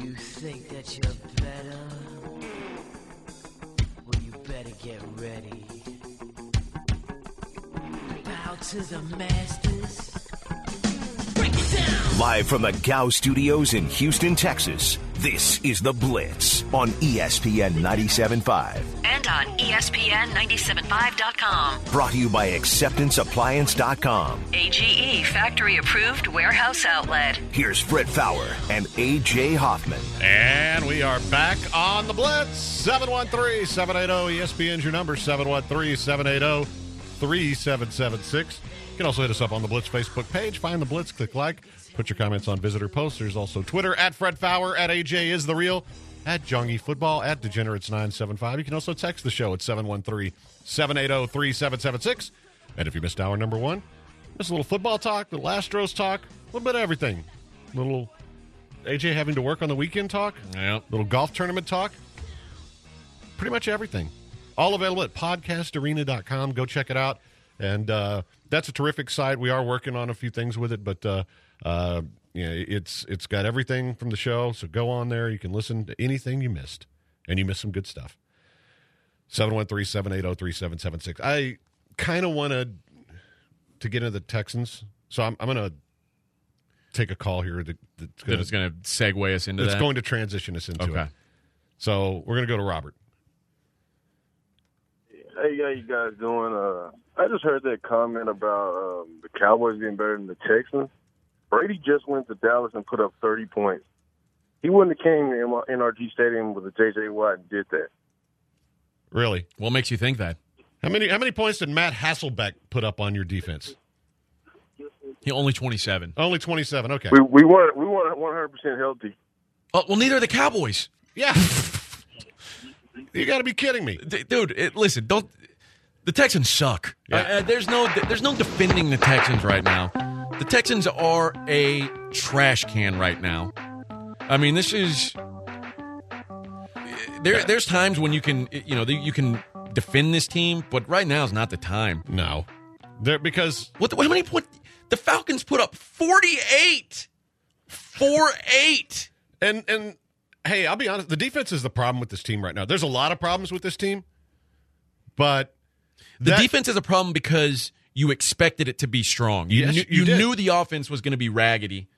You think that you're better? Well, you better get ready. Bow to the masters. Break it down! Live from the Gow Studios in Houston, Texas, this is The Blitz on ESPN 97.5. And on ESPN975.com. Brought to you by AcceptanceAppliance.com. AGE Factory Approved Warehouse Outlet. Here's Fred Fowler and A.J. Hoffman. And we are back on The Blitz. 713-780-ESPN's your number, 713-780-3776. You can also hit us up on the Blitz Facebook page. Find the Blitz, click like, put your comments on visitor posts. There's also Twitter, at Fred Fowler, at AJ is the real, at Jongy Football, at Degenerates975. You can also text the show at 713-780-3776. And if you missed hour number one, just a little football talk, little Astros talk, a little bit of everything. Little AJ having to work on the weekend talk, little golf tournament talk, pretty much everything. All available at podcastarena.com. Go check it out. And that's a terrific site. We are working on a few things with it, but it's got everything from the show. So go on there. You can listen to anything you missed, and you missed some good stuff. 713-780-3776. I kind of wanted to get into the Texans, so I'm going to take a call here that's going to segue us into that. It's going to transition us into it. So we're going to go to Robert. Hey, how you guys doing? I just heard that comment about the Cowboys being better than the Texans. Brady just went to Dallas and put up 30 points. He wouldn't have came to NRG Stadium with a J.J. Watt and did that. Really? What makes you think that? How many points did Matt Hasselbeck put up on your defense? He only 27. Only 27. Okay. We weren't 100% healthy. Oh, well, neither are the Cowboys. Yeah. You got to be kidding me, dude. Listen, don't. The Texans suck. Yeah. There's no defending the Texans right now. The Texans are a trash can right now. I mean, this is. There's times when you can defend this team, but right now is not the time. No, because how many points? The Falcons put up 48. 48. And hey, I'll be honest. The defense is the problem with this team right now. There's a lot of problems with this team, but the defense is a problem because you expected it to be strong. You knew the offense was going to be raggedy,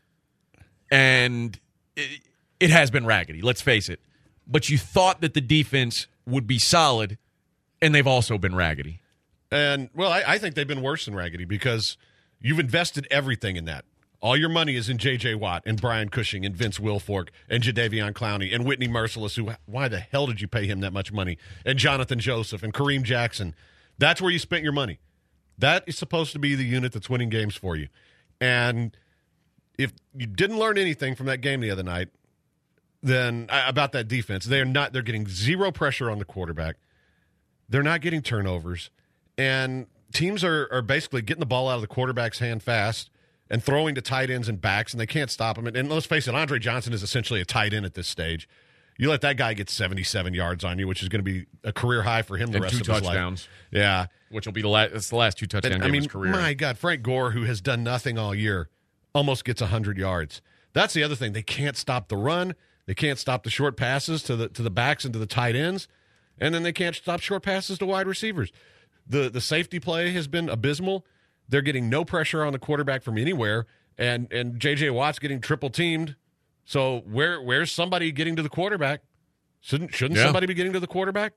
and it has been raggedy. Let's face it. But you thought that the defense would be solid, and they've also been raggedy. And, well, I think they've been worse than raggedy because you've invested everything in that. All your money is in J.J. Watt and Brian Cushing and Vince Wilfork and Jadeveon Clowney and Whitney Merciless, who, why the hell did you pay him that much money? And Jonathan Joseph and Kareem Jackson. That's where you spent your money. That is supposed to be the unit that's winning games for you. And if you didn't learn anything from that game the other night, then about that defense, they're getting zero pressure on the quarterback. They're not getting turnovers. And teams are basically getting the ball out of the quarterback's hand fast and throwing to tight ends and backs, and they can't stop him. And let's face it, Andre Johnson is essentially a tight end at this stage. You let that guy get 77 yards on you, which is going to be a career high for him the rest of his life. 2 touchdowns. Yeah. Which will be the last 2 touchdown games of his career. My God, Frank Gore, who has done nothing all year, almost gets 100 yards. That's the other thing. They can't stop the run. They can't stop the short passes to the backs and to the tight ends. And then they can't stop short passes to wide receivers. The safety play has been abysmal. They're getting no pressure on the quarterback from anywhere, and J.J. Watt's getting triple teamed. So where's somebody getting to the quarterback? Shouldn't somebody be getting to the quarterback?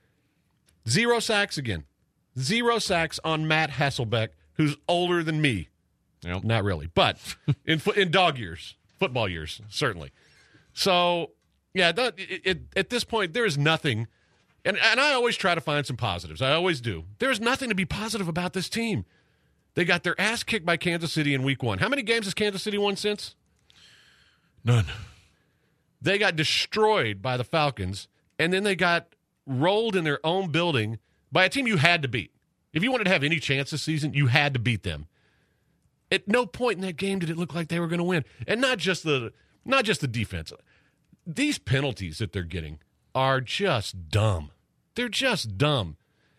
0 sacks again. 0 sacks on Matt Hasselbeck, who's older than me. Yep. Not really, but in dog years, football years, certainly. So, yeah, at this point, there is nothing. And I always try to find some positives. I always do. There's nothing to be positive about this team. They got their ass kicked by Kansas City in week 1. How many games has Kansas City won since? None. They got destroyed by the Falcons, and then they got rolled in their own building by a team you had to beat. If you wanted to have any chance this season, you had to beat them. At no point in that game did it look like they were going to win. And not just the defense. These penalties that they're getting are just dumb. They're just dumb.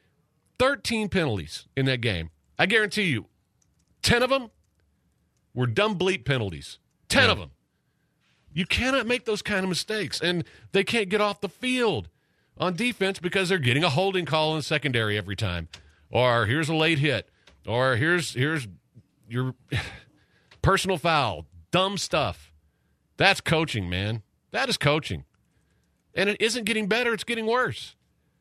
13 penalties in that game. I guarantee you, 10 of them were dumb bleep penalties. 10 of them. You cannot make those kind of mistakes. And they can't get off the field on defense because they're getting a holding call in the secondary every time. Or here's a late hit. Or here's your personal foul. Dumb stuff. That's coaching, man. That is coaching. And it isn't getting better. It's getting worse.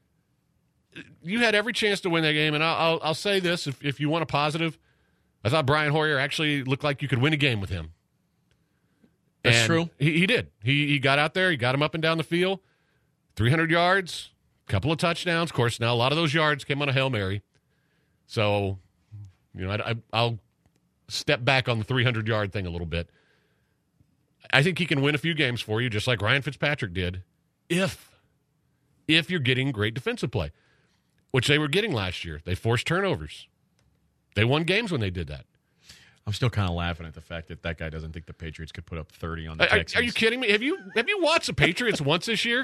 You had every chance to win that game. And I'll say this, if you want a positive, I thought Brian Hoyer actually looked like you could win a game with him. That's true. He did. He got out there. He got him up and down the field. 300 yards, a couple of touchdowns. Of course, now a lot of those yards came on a Hail Mary. So, I'll step back on the 300-yard thing a little bit. I think he can win a few games for you, just like Ryan Fitzpatrick did, if you're getting great defensive play, which they were getting last year. They forced turnovers. They won games when they did that. I'm still kind of laughing at the fact that guy doesn't think the Patriots could put up 30 on the Texans. Are you kidding me? Have you watched the Patriots once this year?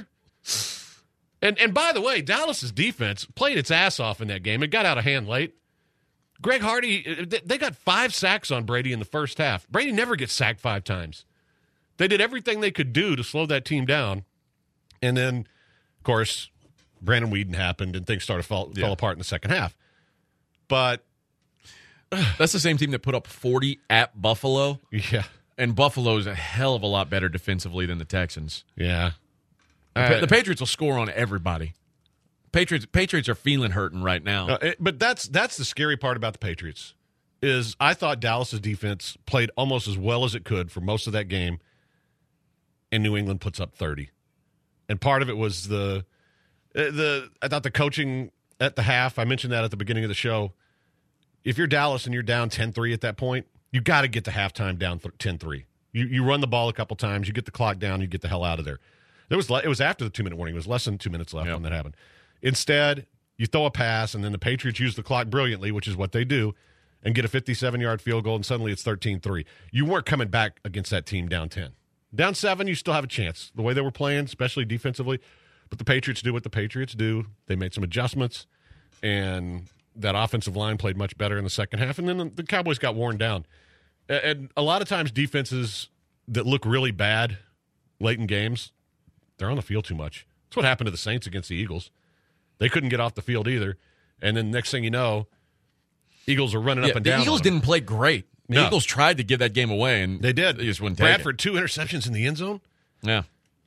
And by the way, Dallas's defense played its ass off in that game. It got out of hand late. Greg Hardy, they got 5 sacks on Brady in the first half. Brady never gets sacked 5 times. They did everything they could do to slow that team down. And then, of course, Brandon Weeden happened and things started fell apart in the second half. But that's the same team that put up 40 at Buffalo. Yeah. And Buffalo's a hell of a lot better defensively than the Texans. Yeah. The Patriots will score on everybody. Patriots are feeling hurting right now. But that's the scary part about the Patriots is I thought Dallas's defense played almost as well as it could for most of that game, and New England puts up 30. And part of it was I thought the coaching at the half, I mentioned that at the beginning of the show. If you're Dallas and you're down 10-3 at that point, you got to get to halftime down 10-3. You run the ball a couple times, you get the clock down, you get the hell out of there. It was after the 2-minute warning. It was less than 2 minutes left when that happened. Instead, you throw a pass, and then the Patriots use the clock brilliantly, which is what they do, and get a 57-yard field goal, and suddenly it's 13-3. You weren't coming back against that team down 10. Down 7, you still have a chance. The way they were playing, especially defensively. But the Patriots do what the Patriots do. They made some adjustments, and that offensive line played much better in the second half, and then the Cowboys got worn down. And a lot of times defenses that look really bad late in games, they're on the field too much. That's what happened to the Saints against the Eagles. They couldn't get off the field either. And then next thing you know, Eagles are running up and down. The Eagles didn't play great. The Eagles tried to give that game away, and they did. They just wouldn't take Bradford, it. 2 interceptions in the end zone? Yeah.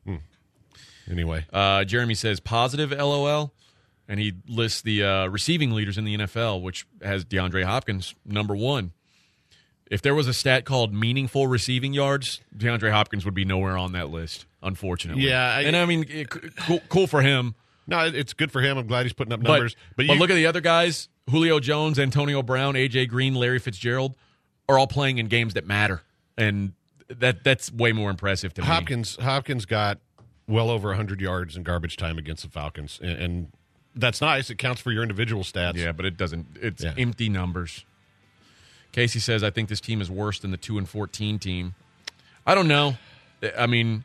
Anyway. Jeremy says, positive LOL, and he lists the receiving leaders in the NFL, which has DeAndre Hopkins, number 1. If there was a stat called meaningful receiving yards, DeAndre Hopkins would be nowhere on that list, unfortunately. Yeah. And I mean, cool for him. No, it's good for him. I'm glad he's putting up numbers. But look at the other guys. Julio Jones, Antonio Brown, A.J. Green, Larry Fitzgerald are all playing in games that matter. And that's way more impressive to me. Hopkins got well over 100 yards in garbage time against the Falcons. And that's nice. It counts for your individual stats. Yeah, but it doesn't. It's empty numbers. Casey says, I think this team is worse than the 2-14 team. I don't know. I mean,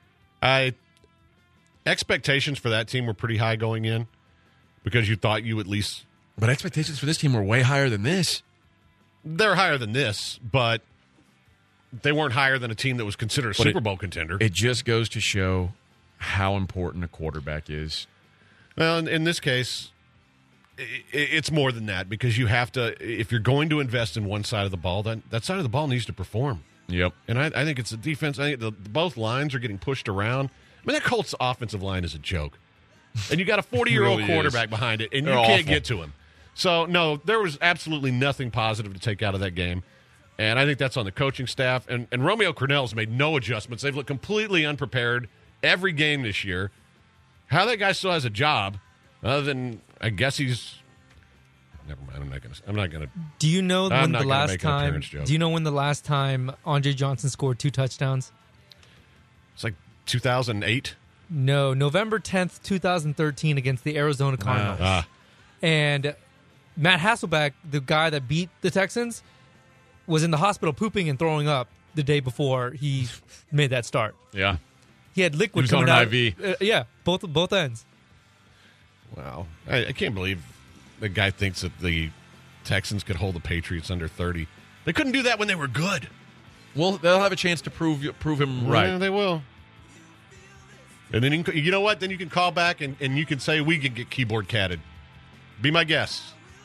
expectations for that team were pretty high going in because you thought you at least. But expectations for this team were way higher than this. They're higher than this, but they weren't higher than a team that was considered a Super Bowl contender. It just goes to show how important a quarterback is. Well, in this case, it's more than that because you have to, if you're going to invest in one side of the ball, that side of the ball needs to perform. Yep. And I think it's the defense. I think both lines are getting pushed around. I mean, that Colts offensive line is a joke. And you got a 40-year-old really quarterback behind it, and you can't get to him. So, no, there was absolutely nothing positive to take out of that game. And I think that's on the coaching staff. And Romeo Crennel's made no adjustments. They've looked completely unprepared every game this year. How that guy still has a job, other than I guess he's. Never mind. I'm not gonna. Do you know when the last time? Do you know when the last time Andre Johnson scored 2 touchdowns? It's like 2008. No, November 10th, 2013, against the Arizona Cardinals. And Matt Hasselbeck, the guy that beat the Texans, was in the hospital pooping and throwing up the day before he made that start. Yeah. He had liquid coming out. IV. Yeah, both ends. Wow. I can't believe the guy thinks that the Texans could hold the Patriots under 30. They couldn't do that when they were good. Well, they'll have a chance to prove him right. Yeah, they will. And then you know what? Then you can call back and you can say we can get keyboard catted. Be my guest.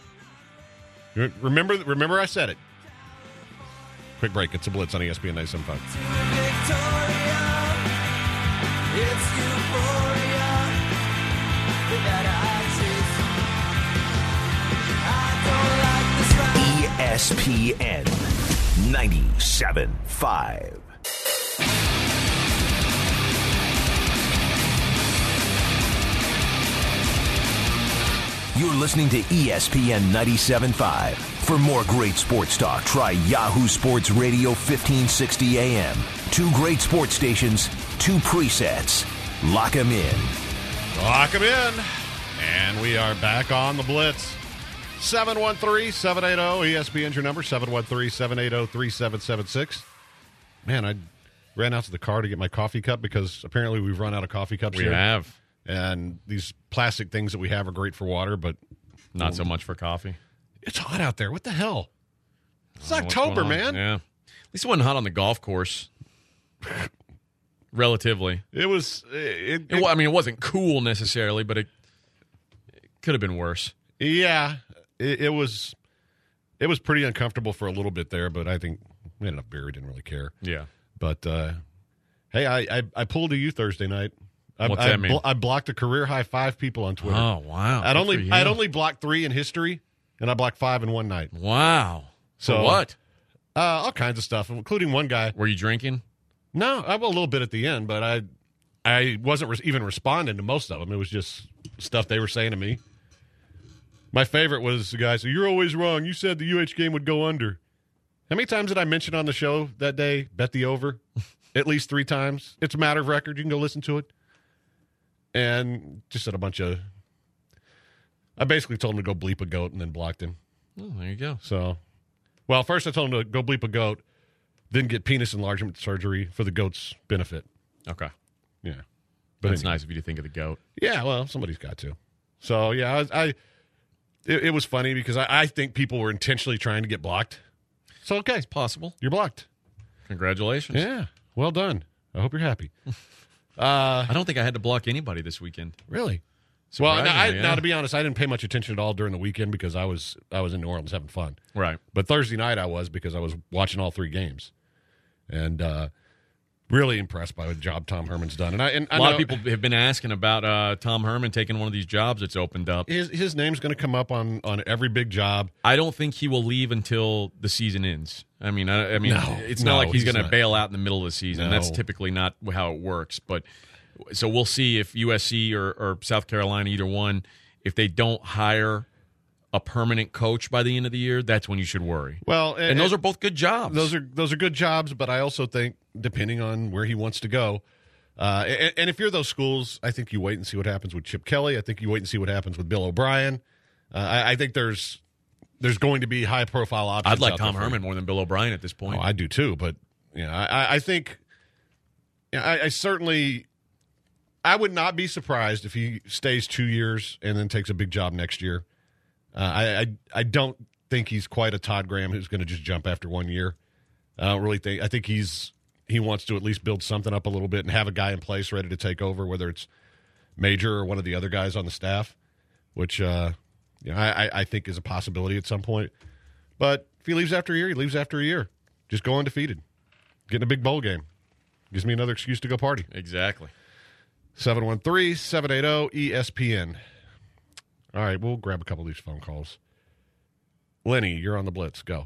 Remember I said it. Quick break. It's a Blitz on ESPN 97.5. ESPN 97.5. You're listening to ESPN 97.5. For more great sports talk, try Yahoo Sports Radio 1560 AM. 2 great sports stations, 2 presets. Lock 'em in. Lock 'em in. And we are back on the Blitz. 713-780 ESPN's your number, 713-780-3776. Man, I ran out to the car to get my coffee cup because apparently we've run out of coffee cups here. We have. And these plastic things that we have are great for water, but not so much for coffee. It's hot out there. What the hell? It's October, man. Yeah. At least it wasn't hot on the golf course. Relatively. It was. I mean, it wasn't cool necessarily, but it could have been worse. Yeah. It was pretty uncomfortable for a little bit there, but I think we had enough beer. We didn't really care. Yeah. But, hey, I pulled a you Thursday night. What's that mean? I blocked a career high 5 people on Twitter. Oh, wow. I'd only blocked 3 in history, and I blocked 5 in one night. Wow. So for what? All kinds of stuff, including one guy. Were you drinking? No, I was a little bit at the end, but I wasn't even responding to most of them. It was just stuff they were saying to me. My favorite was the guy said, "You're always wrong. You said the UH game would go under." How many times did I mention on the show that day, bet the over? At least 3 times. It's a matter of record. You can go listen to it. And just said a bunch of... I basically told him to go bleep a goat and then blocked him. Oh, there you go. So, well, first I told him to go bleep a goat, then get penis enlargement surgery for the goat's benefit. Okay. Yeah. But it's nice of you to think of the goat. Yeah, well, somebody's got to. So, yeah, it was funny because I think people were intentionally trying to get blocked. So, okay. It's possible. You're blocked. Congratulations. Yeah. Well done. I hope you're happy. I don't think I had to block anybody this weekend. Really? Well, yeah. now, to be honest, I didn't pay much attention at all during the weekend because I was in New Orleans having fun. Right. But Thursday night I was because I was watching all 3 games. And really impressed by the job Tom Herman's done. And a lot of people have been asking about Tom Herman taking one of these jobs that's opened up. His name's going to come up on every big job. I don't think he will leave until the season ends. I mean, it's not like he's going to bail out in the middle of the season. No. That's typically not how it works. But so we'll see if USC or South Carolina, either one, if they don't hire a permanent coach by the end of the year, that's when you should worry. Well, and those are both good jobs. Those are good jobs, but I also think depending on where he wants to go, and if you're those schools, I think you wait and see what happens with Chip Kelly. I think you wait and see what happens with Bill O'Brien. I think there's going to be high profile options. I'd like Tom Herman more than Bill O'Brien at this point. Oh, I do too, but I think I certainly. I would not be surprised if he stays 2 years and then takes a big job next year. I don't think he's quite a Todd Graham who's going to just jump after 1 year. I don't really think. I think he wants to at least build something up a little bit and have a guy in place ready to take over, whether it's Major or one of the other guys on the staff, which I think is a possibility at some point. But if he leaves after a year, he leaves after a year. Just go undefeated, get in a big bowl game. Gives me another excuse to go party. Exactly. 713-780-ESPN. All right, we'll grab a couple of these phone calls. Lenny, you're on the Blitz. Go.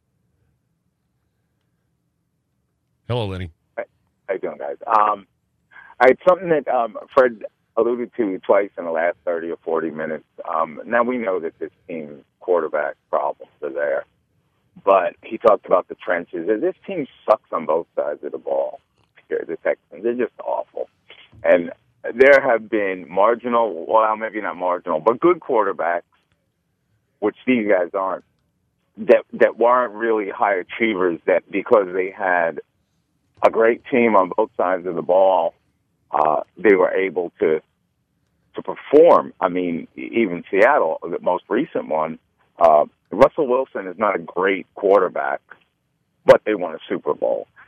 Hello, Lenny. How you doing, guys? All right, something that Fred alluded to twice in the last 30 or 40 minutes. Now we know that this team's quarterback problems are there, but he talked about the trenches. This team sucks on both sides of the ball. The Texans, they're just awful. And there have been marginal, well, maybe not marginal, but good quarterbacks, which these guys aren't, that weren't really high achievers, that because they had a great team on both sides of the ball, they were able to perform. I mean, even Seattle, the most recent one, Russell Wilson is not a great quarterback, but they won a Super Bowl.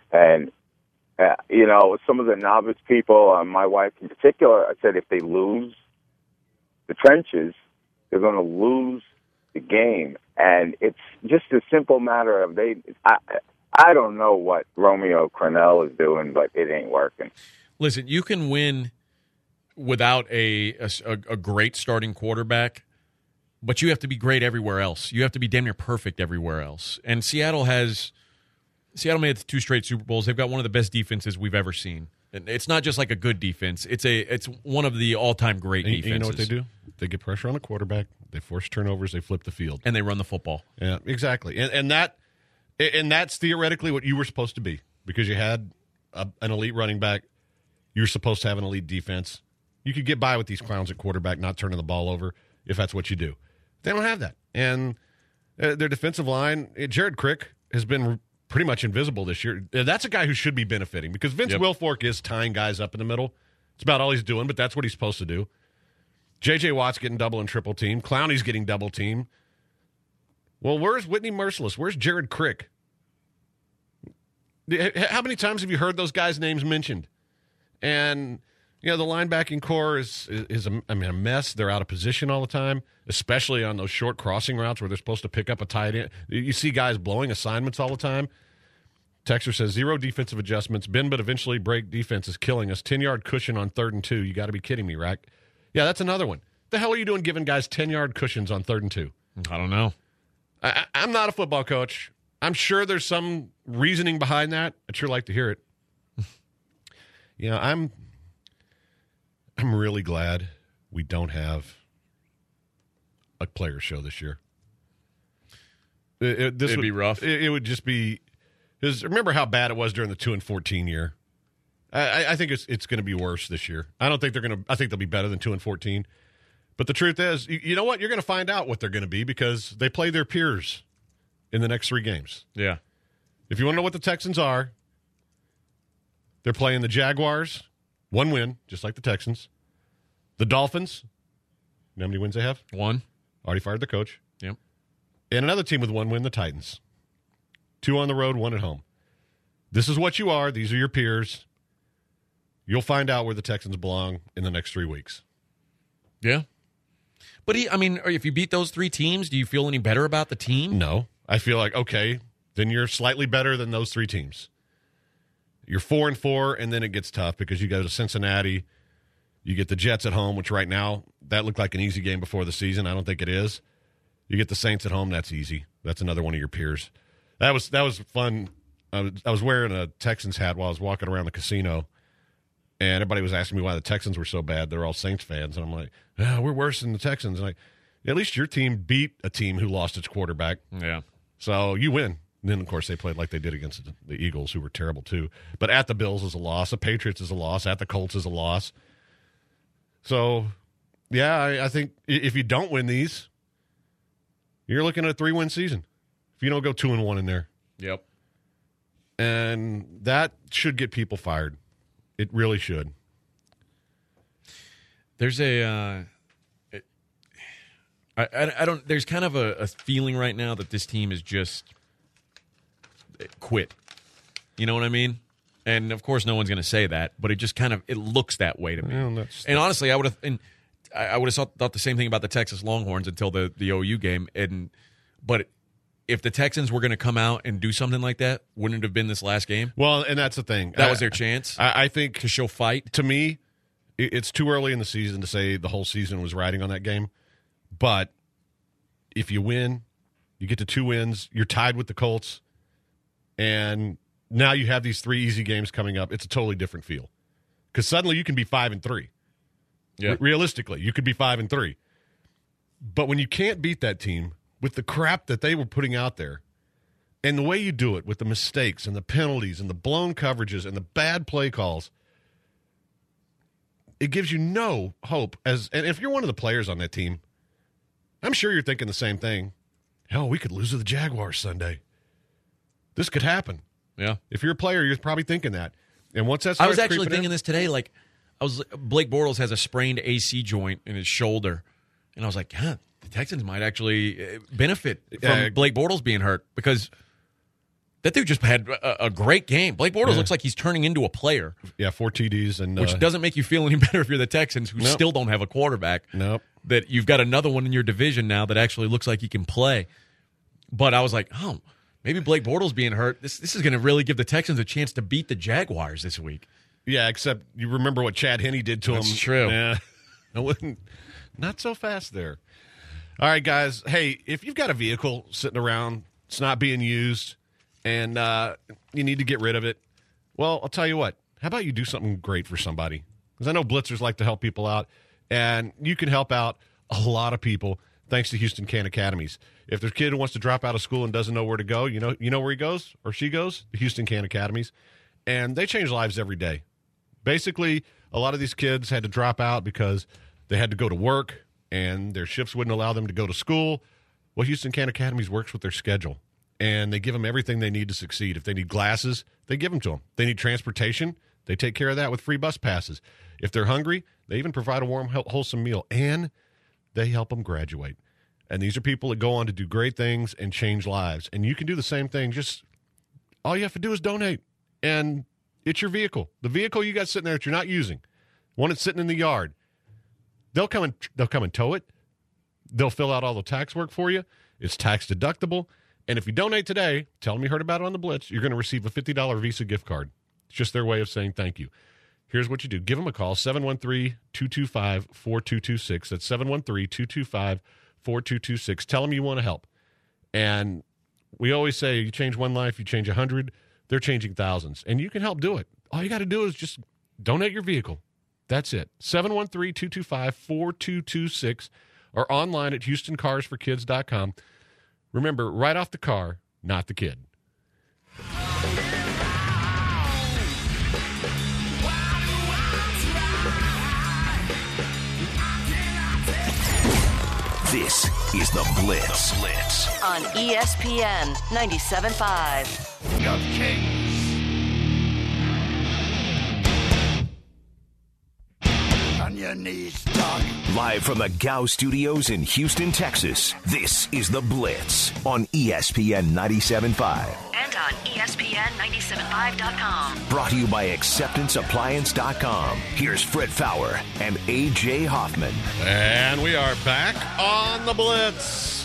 And, some of the novice people, my wife in particular, I said if they lose the trenches, they're going to lose the game. And it's just a simple matter of I don't know what Romeo Crennel is doing, but it ain't working. Listen, you can win without a great starting quarterback, but you have to be great everywhere else. You have to be damn near perfect everywhere else. And Seattle made it to 2 straight Super Bowls. They've got one of the best defenses we've ever seen. And it's not just like a good defense. It's one of the all-time great defenses. You know what they do? They get pressure on the quarterback. They force turnovers. They flip the field. And they run the football. Yeah, exactly. And that's theoretically what you were supposed to be, because you had an elite running back. You're supposed to have an elite defense. You could get by with these clowns at quarterback not turning the ball over if that's what you do. They don't have that. And their defensive line, Jared Crick has been pretty much invisible this year. That's a guy who should be benefiting, because Vince Wilfork is tying guys up in the middle. It's about all he's doing, but that's what he's supposed to do. J.J. Watt's getting double and triple team. Clowney's getting double team. Well, where's Whitney Merciless? Where's Jared Crick? How many times have you heard those guys' names mentioned? And, the linebacking core is a mess. They're out of position all the time, especially on those short crossing routes where they're supposed to pick up a tight end. You see guys blowing assignments all the time. Texter says, 0 defensive adjustments. Bend but eventually break defense is killing us. 10-yard cushion on 3rd and 2. You got to be kidding me, Rack. Yeah, that's another one. The hell are you doing giving guys 10-yard cushions on 3rd and 2? I don't know. I'm not a football coach. I'm sure there's some reasoning behind that. I'd sure like to hear it. I'm really glad we don't have a player show this year. This would be rough. It would just be, because remember how bad it was during the 2-14 year. I think it's going to be worse this year. I don't think they're going to. I think they'll be better than 2-14. But the truth is, you know what? You're going to find out what they're going to be, because they play their peers in the next 3 games. Yeah. If you want to know what the Texans are, they're playing the Jaguars, 1 win, just like the Texans. The Dolphins, you know how many wins they have? 1. Already fired the coach. Yep. And another team with 1 win, the Titans. 2 on the road, 1 at home. This is what you are. These are your peers. You'll find out where the Texans belong in the next 3 weeks. Yeah. But, if you beat those 3 teams, do you feel any better about the team? No. I feel like, okay, then you're slightly better than those 3 teams. You're 4-4, and then it gets tough because you go to Cincinnati. You get the Jets at home, which right now, that looked like an easy game before the season. I don't think it is. You get the Saints at home. That's easy. That's another one of your peers. That was fun. I was wearing a Texans hat while I was walking around the casino, and everybody was asking me why the Texans were so bad. They're all Saints fans. And I'm like, we're worse than the Texans. And at least your team beat a team who lost its quarterback. Yeah. So you win. And then, of course, they played like they did against the Eagles, who were terrible too. But at the Bills is a loss. The Patriots is a loss. At the Colts is a loss. So, yeah, I think if you don't win these, you're looking at a 3-win season. If you don't go 2-1 in there. Yep. And that should get people fired. It really should. There's I don't. There's kind of a feeling right now that this team is just quit. You know what I mean? And of course, no one's going to say that, but it just kind of looks that way to me. Well, and honestly, I would have thought the same thing about the Texas Longhorns until the OU game. But if the Texans were going to come out and do something like that, wouldn't it have been this last game? Well, and that's the thing. That was their chance. I think to show fight. To me, it's too early in the season to say the whole season was riding on that game. But if you win, you get to 2 wins. You're tied with the Colts, and now you have these 3 easy games coming up. It's a totally different feel because suddenly you can be 5-3. Yeah. Realistically, you could be 5-3. But when you can't beat that team with the crap that they were putting out there, and the way you do it with the mistakes and the penalties and the blown coverages and the bad play calls, it gives you no hope. And if you're one of the players on that team, I'm sure you're thinking the same thing. Hell, we could lose to the Jaguars Sunday. This could happen. Yeah. If you're a player, you're probably thinking that. And once that I starts was actually thinking in, this today. Like, Blake Bortles has a sprained AC joint in his shoulder, and I was like, the Texans might actually benefit from Blake Bortles being hurt because That dude just had a great game. Blake Bortles looks like he's turning into a player. Yeah, 4 TDs. Which doesn't make you feel any better if you're the Texans, who still don't have a quarterback. Nope. That you've got another one in your division now that actually looks like he can play. But I was like, oh, maybe Blake Bortles being hurt, this is going to really give the Texans a chance to beat the Jaguars this week. Yeah, except you remember what Chad Henne did to him. That's true. Yeah, not so fast there. All right, guys. Hey, if you've got a vehicle sitting around, it's not being used, and you need to get rid of it, well, I'll tell you what. How about you do something great for somebody? Because I know blitzers like to help people out, and you can help out a lot of people thanks to Houston Can Academies. If there's a kid who wants to drop out of school and doesn't know where to go, you know where he goes or she goes? The Houston Can Academies. And they change lives every day. Basically, a lot of these kids had to drop out because they had to go to work and their shifts wouldn't allow them to go to school. Well, Houston Can Academies works with their schedule, and they give them everything they need to succeed. If they need glasses, they give them to them. They need transportation, they take care of that with free bus passes. If they're hungry, they even provide a warm, wholesome meal, and they help them graduate. And these are people that go on to do great things and change lives. And you can do the same thing. Just all you have to do is donate. And it's your vehicle. The vehicle you got sitting there that you're not using, one that's sitting in the yard. They'll come and tow it. They'll fill out all the tax work for you. It's tax deductible. And if you donate today, tell them you heard about it on the Blitz, you're going to receive a $50 Visa gift card. It's just their way of saying thank you. Here's what you do. Give them a call, 713-225-4226. That's 713-225-4226. Tell them you want to help. And we always say you change one life, you change 100. They're changing thousands. And you can help do it. All you got to do is just donate your vehicle. That's it. 713-225-4226 or online at HoustonCarsForKids.com. Remember, write off the car, not the kid. This is The Blitz. On ESPN 97.5. The Kings. On your knees, dog. Live from the Gow Studios in Houston, Texas, this is The Blitz on ESPN 97.5. And on ESPN975.com. Brought to you by AcceptanceAppliance.com. Here's Fred Fowler and A.J. Hoffman. And we are back on The Blitz.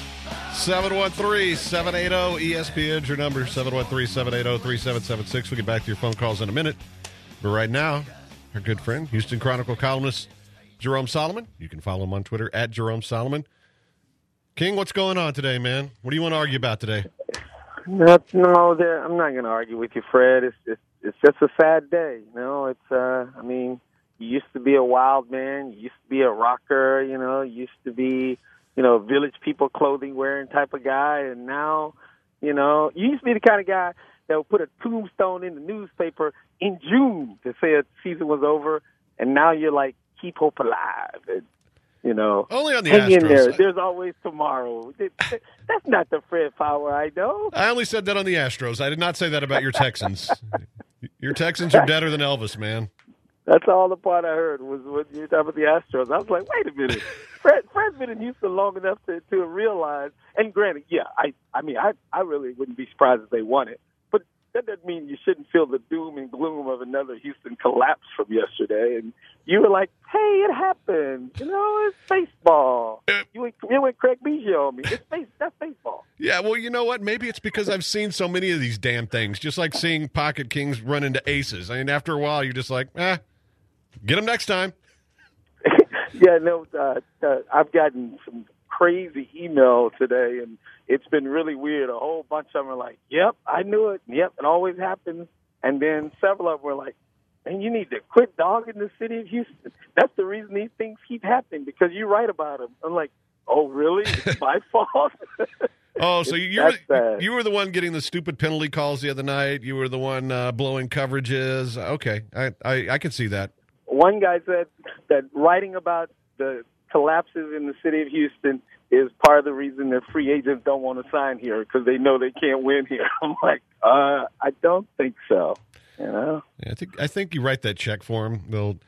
713-780-ESPN, your number, 713-780-3776. We'll get back to your phone calls in a minute. But right now, our good friend, Houston Chronicle columnist Jerome Solomon. You can follow him on Twitter at Jerome Solomon. King, what's going on today, man? What do you want to argue about today? I'm not going to argue with you, Fred. It's just a sad day. You know, you used to be a wild man. You used to be a rocker. You know, you used to be, Village People clothing wearing type of guy. And now, you used to be the kind of guy that would put a tombstone in the newspaper in June to say a season was over. And now you're like, keep hope alive. And, only on the hang in there. Astros. There's always tomorrow. That's not the Fred Fowler I know. I only said that on the Astros. I did not say that about your Texans. Your Texans are deader than Elvis, man. That's all the part I heard was when you were talking about the Astros. I was like, wait a minute. Fred's been in Houston long enough to realize, and granted, yeah, I really wouldn't be surprised if they won it. But that doesn't mean you shouldn't feel the doom and gloom of another Houston collapse from yesterday. And you were like, hey, it happened. It's baseball. You went Craig Biggio on me. That's baseball. Yeah, well, you know what? Maybe it's because I've seen so many of these damn things, just like seeing pocket kings run into aces. I mean, after a while, you're just like, get them next time. Yeah, no, I've gotten some crazy email today, and it's been really weird. A whole bunch of them are like, yep, I knew it. Yep, it always happens. And then several of them were like, man, you need to quit dogging the city of Houston. That's the reason these things keep happening, because you write about them. I'm like, oh, really? It's my fault? Oh, so you were the one getting the stupid penalty calls the other night. You were the one blowing coverages. Okay, I can see that. One guy said that writing about the collapses in the city of Houston is part of the reason that free agents don't want to sign here, because they know they can't win here. I'm like, I don't think so. Yeah, I think you write that check for him.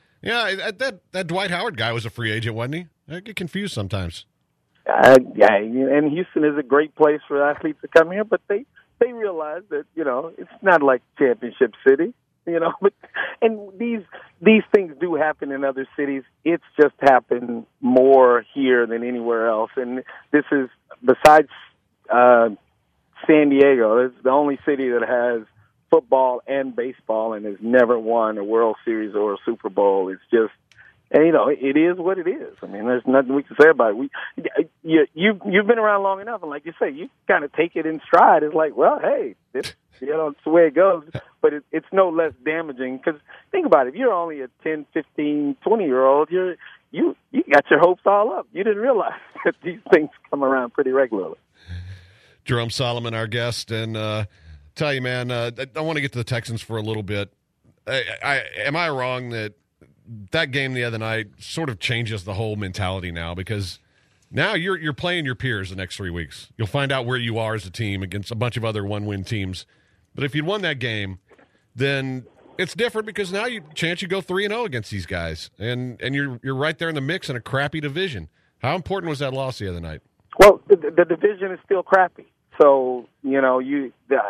That Dwight Howard guy was a free agent, wasn't he? I get confused sometimes. Yeah, and Houston is a great place for athletes to come here, but they they realize that, it's not like Championship City, but and these things do happen in other cities. It's just happened more here than anywhere else. And this is, besides San Diego, it's the only city that has football and baseball and has never won a World Series or a Super Bowl. It's just, and, it is what it is. I mean, there's nothing we can say about it. You've been around long enough, and like you say, you kind of take it in stride. It's like, well, hey, it's the way it goes. But it's no less damaging, because think about it. If you're only a 10, 15, 20-year-old, you got your hopes all up. You didn't realize that these things come around pretty regularly. Jerome Solomon, our guest, and tell you, man, I want to get to the Texans for a little bit. Am I wrong that game the other night sort of changes the whole mentality now, because now you're playing your peers the next 3 weeks. You'll find out where you are as a team against a bunch of other one-win teams. But if you'd won that game, then it's different, because now you go 3-0 against these guys, and you're right there in the mix in a crappy division. How important was that loss the other night? Well, the division is still crappy. So, now you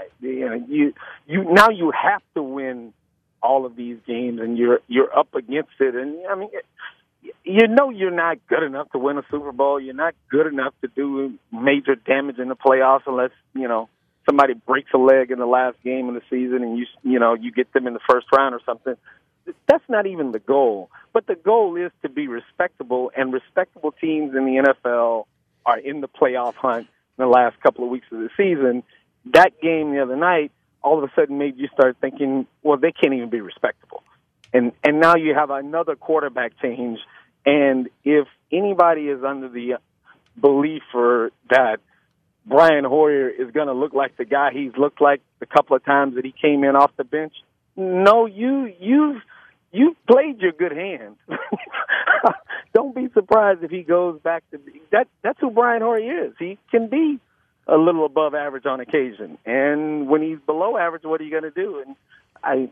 have to win all of these games, and you're up against it. And I mean, you're not good enough to win a Super Bowl. You're not good enough to do major damage in the playoffs unless somebody breaks a leg in the last game of the season, and you get them in the first round or something. That's not even the goal. But the goal is to be respectable, and respectable teams in the NFL are in the playoff hunt in the last couple of weeks of the season. That game the other night all of a sudden made you start thinking, well, they can't even be respectable. And now you have another quarterback change, and if anybody is under the belief that Brian Hoyer is going to look like the guy he's looked like the couple of times that he came in off the bench, no, you've played your good hand. Don't be surprised if he goes back to that. That's who Brian Hoyer is. He can be a little above average on occasion, and when he's below average, what are you going to do? And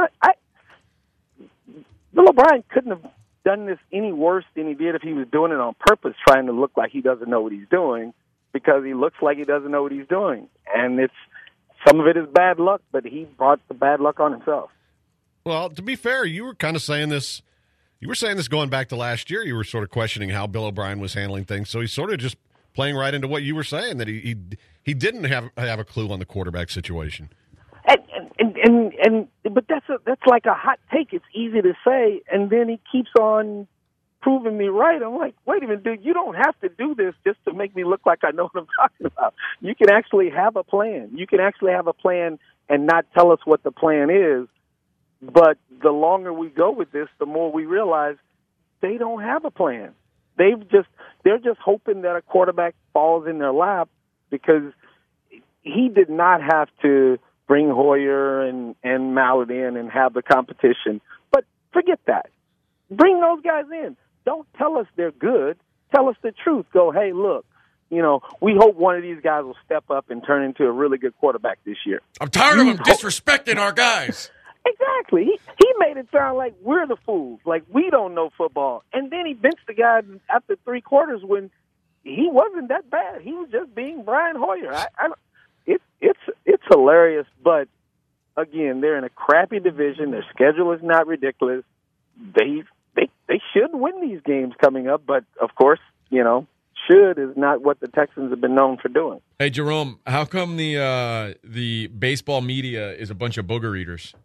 Bill O'Brien couldn't have done this any worse than he did if he was doing it on purpose, trying to look like he doesn't know what he's doing, because he looks like he doesn't know what he's doing. And some of it is bad luck, but he brought the bad luck on himself. Well, to be fair, you were kind of saying this. You were saying this going back to last year. You were sort of questioning how Bill O'Brien was handling things. So he's sort of just playing right into what you were saying, that he didn't have a clue on the quarterback situation. But that's like a hot take. It's easy to say, and then he keeps on proving me right. I'm like, wait a minute, dude, you don't have to do this just to make me look like I know what I'm talking about. You can actually have a plan. You can actually have a plan and not tell us what the plan is. But the longer we go with this, the more we realize they don't have a plan. They're just hoping that a quarterback falls in their lap, because he did not have to bring Hoyer and Mallett in and have the competition. But forget that. Bring those guys in. Don't tell us they're good. Tell us the truth. Go, hey, look, we hope one of these guys will step up and turn into a really good quarterback this year. I'm tired of him disrespecting our guys. Exactly. He made it sound like we're the fools, like we don't know football. And then he benched the guy after 3 quarters when he wasn't that bad. He was just being Brian Hoyer. It's hilarious, but again, they're in a crappy division. Their schedule is not ridiculous. They should win these games coming up, but of course, should is not what the Texans have been known for doing. Hey, Jerome, how come the baseball media is a bunch of booger eaters?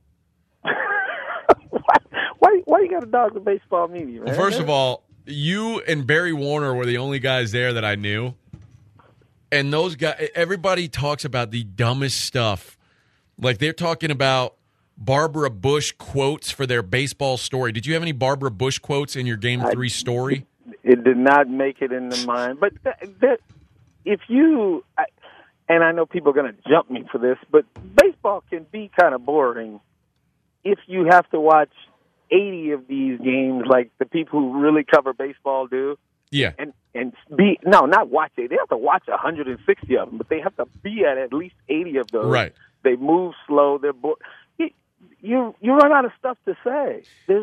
Why you got to dog the baseball media, man? Well, first of all, you and Barry Warner were the only guys there that I knew. And those guys, everybody talks about the dumbest stuff. Like, they're talking about Barbara Bush quotes for their baseball story. Did you have any Barbara Bush quotes in your Game 3 story? It did not make it in the mind. But if you, and I know people are going to jump me for this, but baseball can be kind of boring if you have to watch 80 of these games like the people who really cover baseball do. Yeah. Not watch it. They have to watch 160 of them, but they have to be at least 80 of those. Right. They move slow. They're you run out of stuff to say. There's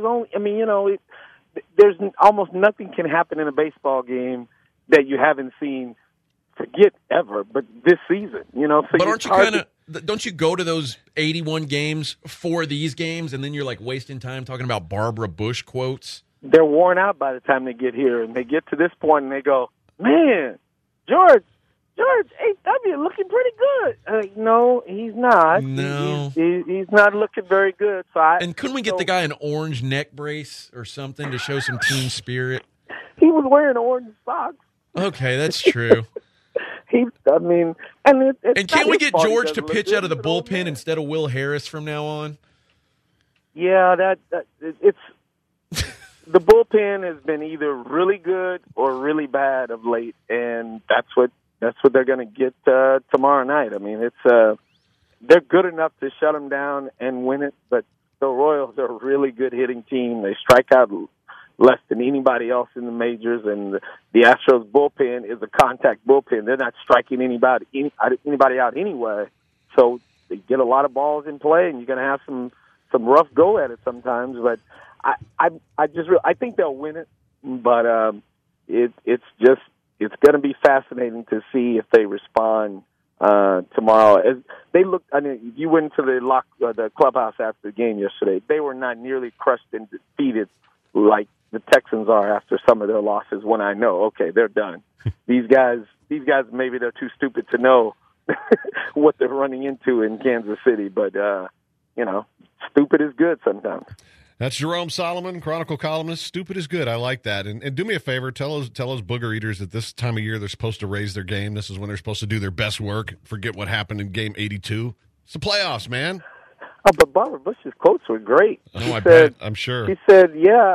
almost nothing can happen in a baseball game that you haven't seen. Forget ever, but this season, So but don't you go to those 81 games for these games, and then you're like wasting time talking about Barbara Bush quotes? They're worn out by the time they get here, and they get to this point, and they go, "Man, George H.W. looking pretty good." No, he's not. No, he's not looking very good. And couldn't we get the guy an orange neck brace or something to show some team spirit? He was wearing orange socks. Okay, that's true. And can't we get George to pitch out of the bullpen instead of Will Harris from now on? Yeah, it's the bullpen has been either really good or really bad of late, and that's what they're going to get tomorrow night. I mean, it's they're good enough to shut them down and win it, but the Royals are a really good hitting team. They strike out less than anybody else in the majors, and the Astros bullpen is a contact bullpen. They're not striking anybody out anyway, so they get a lot of balls in play, and you're going to have some rough go at it sometimes. But I think they'll win it, but it's going to be fascinating to see if they respond tomorrow. As they look, I mean, you went to the clubhouse after the game yesterday. They were not nearly crushed and defeated like the Texans are after some of their losses, when I know, okay, they're done. These guys, maybe they're too stupid to know what they're running into in Kansas City, but, stupid is good sometimes. That's Jerome Solomon, Chronicle columnist. Stupid is good. I like that. And do me a favor, tell those booger eaters that this time of year they're supposed to raise their game. This is when they're supposed to do their best work. Forget what happened in game 82. It's the playoffs, man. Oh, but Barbara Bush's quotes were great. I bet. I'm sure. He said,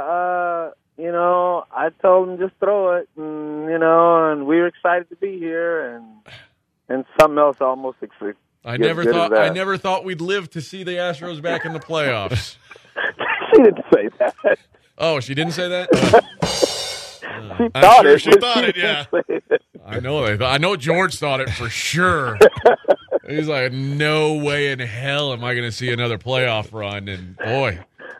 I told him just throw it, and we were excited to be here, and something else almost excited. I never thought we'd live to see the Astros back in the playoffs. She didn't say that. Oh, she didn't say that? She thought it. She thought it, yeah. I know George thought it for sure. He's like, no way in hell am I going to see another playoff run, and boy.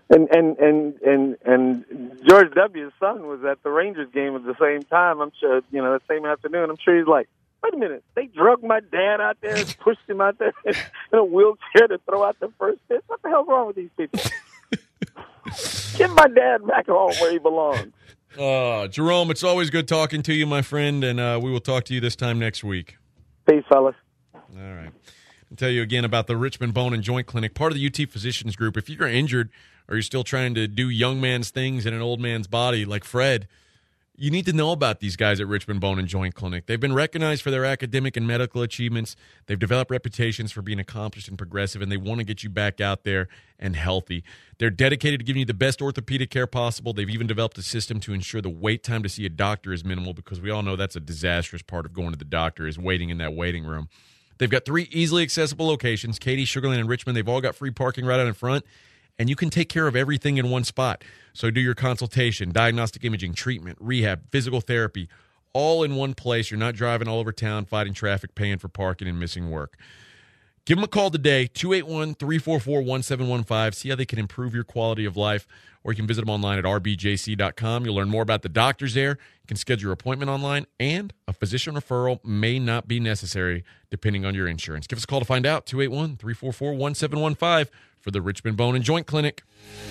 And George W.'s son was at the Rangers game at the same time. I'm sure, the same afternoon. I'm sure he's like, wait a minute, they drug my dad out there and pushed him out there in a wheelchair to throw out the first pitch. What the hell's wrong with these people? Get my dad back home where he belongs. Jerome, it's always good talking to you, my friend, and we will talk to you this time next week. Peace, fellas. All right. I'll tell you again about the Richmond Bone and Joint Clinic, part of the UT Physicians Group. If you're injured or you're still trying to do young man's things in an old man's body like Fred, you need to know about these guys at Richmond Bone and Joint Clinic. They've been recognized for their academic and medical achievements. They've developed reputations for being accomplished and progressive, and they want to get you back out there and healthy. They're dedicated to giving you the best orthopedic care possible. They've even developed a system to ensure the wait time to see a doctor is minimal, because we all know that's a disastrous part of going to the doctor is waiting in that waiting room. They've got 3 easily accessible locations, Katy, Sugar Land, and Richmond. They've all got free parking right out in front, and you can take care of everything in one spot. So do your consultation, diagnostic imaging, treatment, rehab, physical therapy, all in one place. You're not driving all over town, fighting traffic, paying for parking, and missing work. Give them a call today, 281-344-1715. See how they can improve your quality of life, or you can visit them online at rbjc.com. You'll learn more about the doctors there. You can schedule your appointment online, and a physician referral may not be necessary depending on your insurance. Give us a call to find out, 281-344-1715 for the Richmond Bone and Joint Clinic.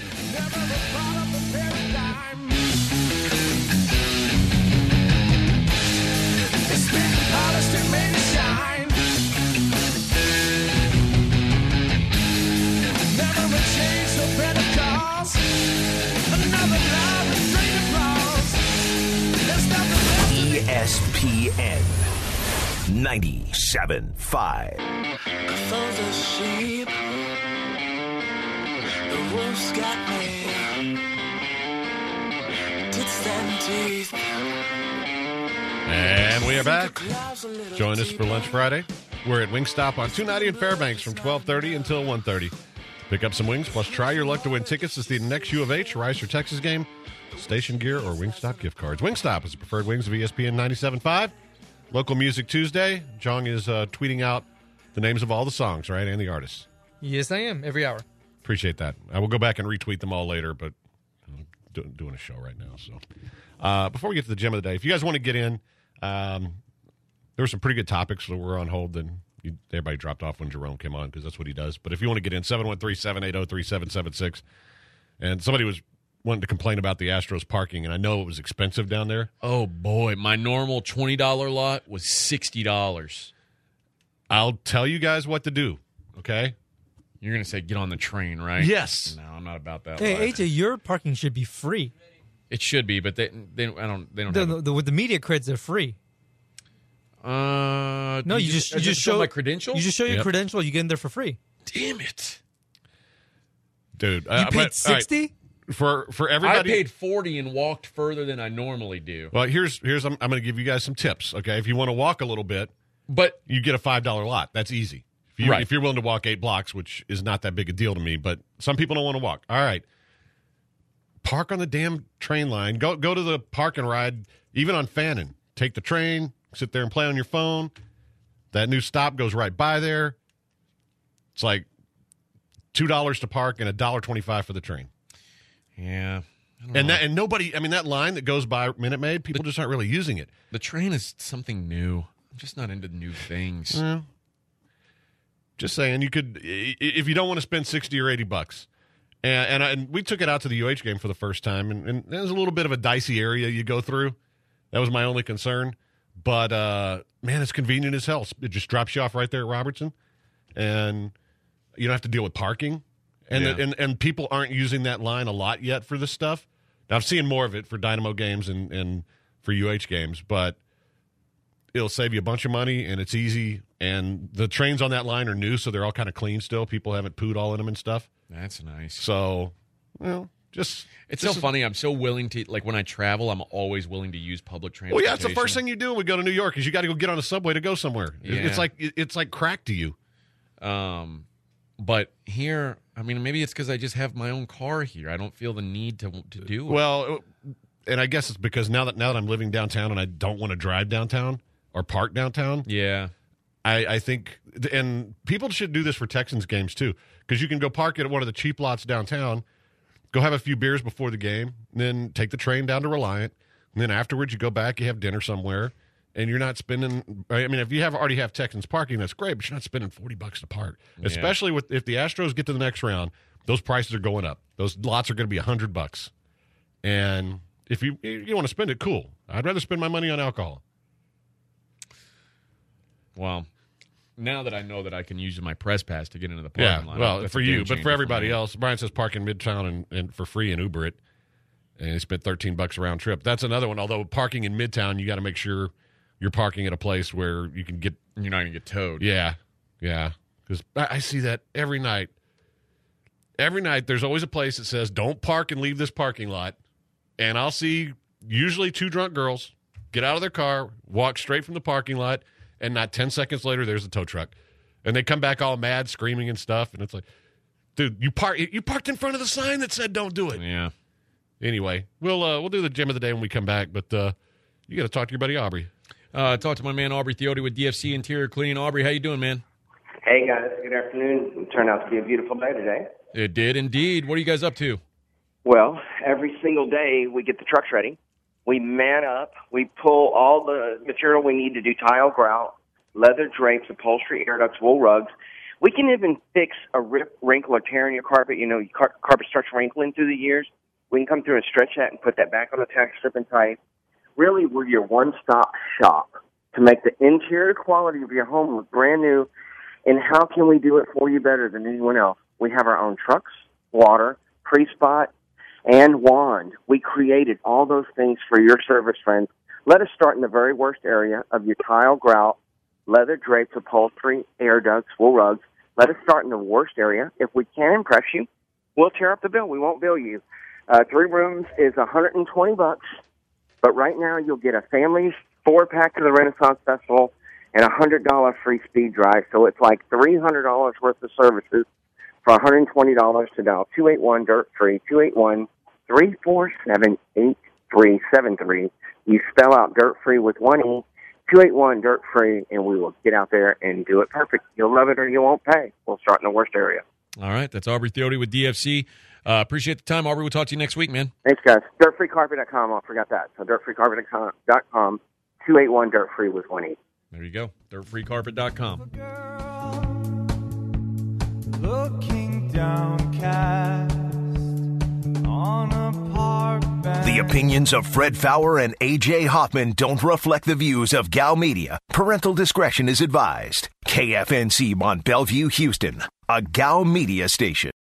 ESPN 97.5. For the sheep, the wolves got me. Tits and teeth. And we are back. Join us for Lunch Friday. We're at Wingstop on 290 in Fairbanks from 12:30 until 1:30. Pick up some wings, plus try your luck to win tickets to see the next U of H, Rice, or Texas game, station gear, or Wingstop gift cards. Wingstop is the preferred wings of ESPN 97.5. Local Music Tuesday. Jong is tweeting out the names of all the songs, right, and the artists. Yes, I am, every hour. Appreciate that. I will go back and retweet them all later, but I'm doing a show right now. So before we get to the gem of the day, if you guys want to get in, there were some pretty good topics that were on hold, and Everybody dropped off when Jerome came on because that's what he does. But if you want to get in, 713-780-3776. And somebody was wanting to complain about the Astros parking, and I know it was expensive down there. Oh, boy. My normal $20 lot was $60. I'll tell you guys what to do, okay? You're going to say get on the train, right? Yes. No, I'm not about that. Hey, life. AJ, your parking should be free. It should be, but they don't With the media creds, they're free. No, you just show my credentials. You just show your credential. You get in there for free. Damn it, dude! You paid $60 for everybody. I paid $40 and walked further than I normally do. Well, here's I'm going to give you guys some tips. Okay, if you want to walk a little bit, but you get a $5 lot. That's easy. If you're willing to walk 8 blocks, which is not that big a deal to me, but some people don't want to walk. All right, park on the damn train line. Go to the park and ride, even on Fannin. Take the train. Sit there and play on your phone. That new stop goes right by there. It's like $2 to park and $1.25 for the train. Yeah. And nobody, I mean, that line that goes by Minute Maid, people just aren't really using it. The train is something new. I'm just not into new things. Well, just saying, you could, if you don't want to spend $60 or $80. And we took it out to the UH game for the first time, and it was a little bit of a dicey area you go through. That was my only concern. But, man, it's convenient as hell. It just drops you off right there at Robertson, and you don't have to deal with parking. And people aren't using that line a lot yet for this stuff. Now, I'm seeing more of it for Dynamo games and for UH games, but it'll save you a bunch of money, and it's easy. And the trains on that line are new, so they're all kind of clean still. People haven't pooed all in them and stuff. That's nice. So, it's so funny. I'm so willing to, like, when I travel, I'm always willing to use public transportation. Well, yeah, it's the first thing you do when we go to New York is you got to go get on a subway to go somewhere. Yeah. It's like crack to you. But here, I mean, maybe it's because I just have my own car here. I don't feel the need to do it. Well, and I guess it's because now that I'm living downtown and I don't want to drive downtown or park downtown. Yeah. I think, and people should do this for Texans games too, because you can go park at one of the cheap lots downtown, go have a few beers before the game, and then take the train down to Reliant, and then afterwards you go back, you have dinner somewhere, and you're not spending. I mean, if you already have Texans parking, that's great, but you're not spending $40 to park, especially if the Astros get to the next round. Those prices are going up. Those lots are going to be $100, and if you want to spend it, cool. I'd rather spend my money on alcohol. Well, now that I know that I can use my press pass to get into the parking lot. Well, for you, but for everybody else, Brian says park in Midtown and for free and Uber it, and he spent $13 round trip. That's another one. Although parking in Midtown, you got to make sure you're parking at a place where you can get. You're not going to get towed. Yeah, because I see that every night. Every night, there's always a place that says, "Don't park and leave this parking lot," and I'll see usually 2 drunk girls get out of their car, walk straight from the parking lot. And not 10 seconds later, there's a tow truck. And they come back all mad, screaming and stuff. And it's like, dude, you parked in front of the sign that said don't do it. Yeah. Anyway, we'll do the gem of the day when we come back. But you got to talk to your buddy Aubrey. Talk to my man Aubrey Theote with DFC Interior Cleaning. Aubrey, how you doing, man? Hey, guys. Good afternoon. It turned out to be a beautiful day today. It did indeed. What are you guys up to? Well, every single day we get the trucks ready. We man up. We pull all the material we need to do tile, grout, leather drapes, upholstery, air ducts, wool rugs. We can even fix a rip, wrinkle, or tear in your carpet. You know, carpet starts wrinkling through the years. We can come through and stretch that and put that back on the tack strip and tight. Really, we're your one-stop shop to make the interior quality of your home look brand new. And how can we do it for you better than anyone else? We have our own trucks, water, pre-spot, and wand. We created all those things for your service friends. Let us start in the very worst area of your tile, grout, leather drapes, upholstery, air ducts, wool rugs. Let us start in the worst area. If we can't impress you, we'll tear up the bill. We won't bill you. 3 rooms is $120, but right now you'll get a family 4-pack to the Renaissance Festival and $100 free speed drive. So it's like $300 worth of services for $120 to dial 281-DIRT-FREE, 281-347-8373. You spell out dirt-free with 1 E, 281-DIRT-FREE, and we will get out there and do it perfect. You'll love it or you won't pay. We'll start in the worst area. All right. That's Aubrey Theote with DFC. Appreciate the time, Aubrey. We'll talk to you next week, man. Thanks, guys. DirtFreeCarpet.com. I forgot that. So DirtFreeCarpet.com, 281-DIRT-FREE with 1 E. There you go. DirtFreeCarpet.com. Looking downcast on a park bench. The opinions of Fred Fowler and A.J. Hoffman don't reflect the views of Gal Media. Parental discretion is advised. KFNC Mont Bellevue, Houston, a Gal Media station.